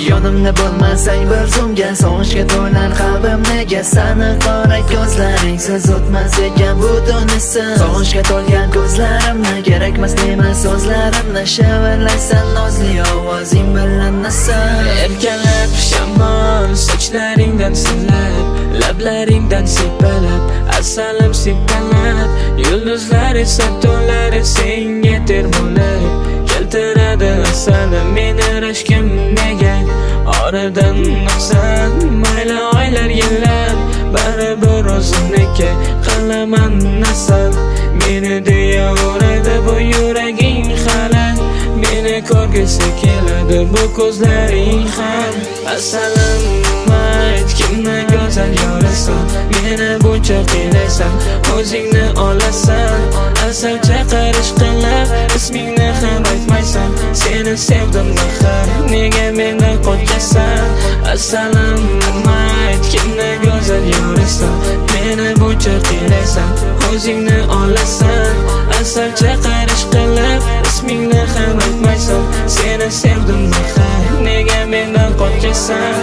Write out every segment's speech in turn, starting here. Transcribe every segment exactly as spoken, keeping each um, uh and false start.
Yonimda bo'lmasang bir zumga, sog'inchga to'lar qalbim nega? Sani qora ko'zlaringsiz o'tmas ekan bu tunisi. Sog'inchga to'lgan ko'zlarimni, kerakmas demas so'zlarimni, shivirlaysan nozli ovozing bilan nasan. Erkalab shamol sochlaringdan silab, lablaringdan sipalab, asalim sipalab, yulduzlar esa to'lari senga termulib keltiradi asalim meni rashkim nega? Oradan nuqsan mayli oylar yillar, baribir o'zimniki qilaman nasl. Meni deyaveradi bu yuraging hali, meni ko'rgisi keladi bu ko'zlaring ham. Asalim ayt, kimni go'zal yorasan, meni buncha qiylaysan, o'zingni olasan. Asal chaqirish qilib ismingni ham aytmaysan, seni sevdim axir, nega mendan qochasan? Asalim ayt, kimni go'zal yorasan, meni buncha qiylaysan, o'zingni olasan. Asal chaqirish qilib ismingni ham aytmaysan, seni sevdim axir, nega mendan qochasan?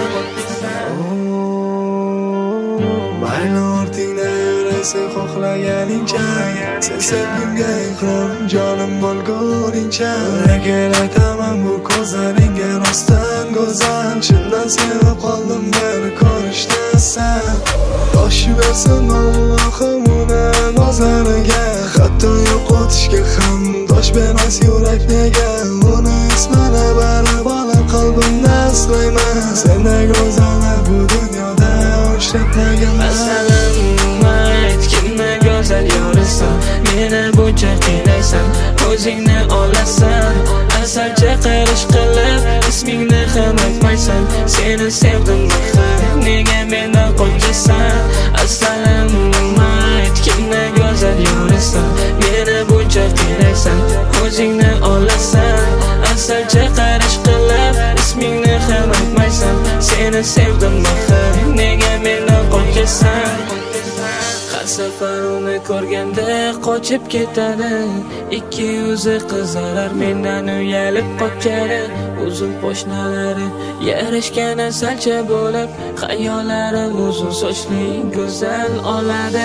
Mayli ortingda yuraysan xohlaganingcha, sen sevgimga iqror jonim bo'lguningcha. Lekin aytaman bu ko'zlaringga rostdan go'zal, chindan sevib qoldim meni ko'rishdasan. Toshiversin Allohim uni nazariga, hatto yo'qotishga ham tosh bermas yurak nega? Uni ismini barib olib qalbimda asrayman, sendek go'zallar bu dunyoda uchratmaganman. Asalim ayt, kimni go'zal yorasan, meni buncha qiylaysan, o'zingni olasan. Asal chaqirish qilib ismingni ham aytmaysan, seni sevdim axir, nega mendan qochasan? Asalim ayt, kimni go'zal yorasan, meni buncha qiylaysan, o'zingni olasan. Asal chaqirish qilib ismingni ham aytmaysan, seni sevdim axir, nega mendan qochasan? Har safar uni ko'rganda qochib ketadi, ikki yuzi qizarar, mendan uyalib qochadi. Uzun poshnalari yarashgan asalcha bo'lib, xayollari uzun sochli go'zal oladi.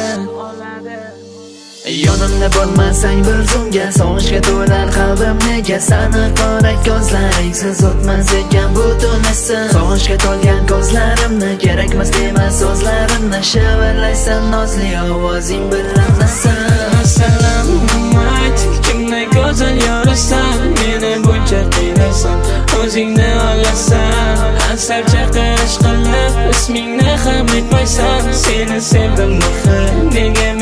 Yonimda bo'lmasang bir zumga, sog'inchga to'lar qalbim nega? Sani qora ko'zlaringsiz o'tmas ekan bu tunisi. Sog'inchga to'lgan ko'zlarimni, kerakmas demas so'zlarimni, shivirlaysan nozli ovozing bilan nasan. Asalim ayt, kimni go'zal yorasan, meni buncha qiylaysan, o'zingni olasan. Asal chaqirish qilib ismingni ham aytmaysan, seni sevdim axir, nega